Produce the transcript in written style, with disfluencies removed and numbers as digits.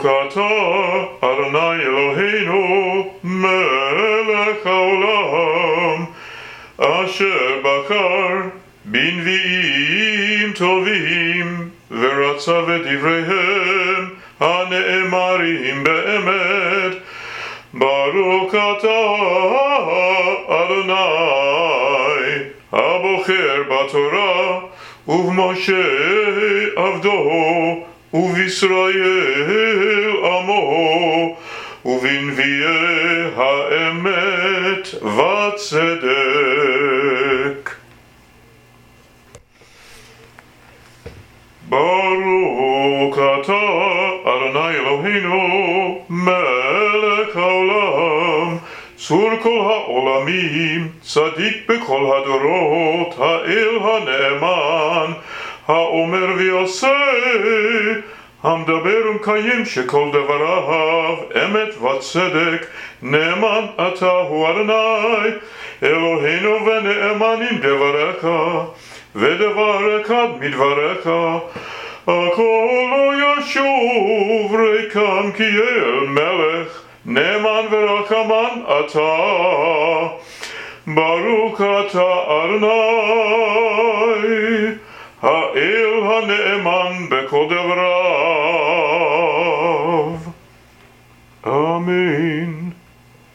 ברוך אתה אדוני אלוהינו מלך העולם אשר בחר בנביאים טובים ורצה בדבריהם הנאמרים באמת. ברוך אתה אדוני הבוחר בתורה ובמשה עבדו ובישראל עמו ובנביאי האמת וצדק. ברוך אתה אדוני אלוהינו מלך העולם צור כל העולמים צדיק בכל הדורות האל הנאמן האומר ויעשה המדבר ומקיים שכל דבריו אמת וצדק. נאמן אתה הוא אדוני אלוהינו ונאמנים דבריך ודבר אחד מדבריך הכל לא ישוב ריקם כי אל מלך נאמן ורחמן אתה. ברוך אתה אדוני האל הנאמן בכל דבריו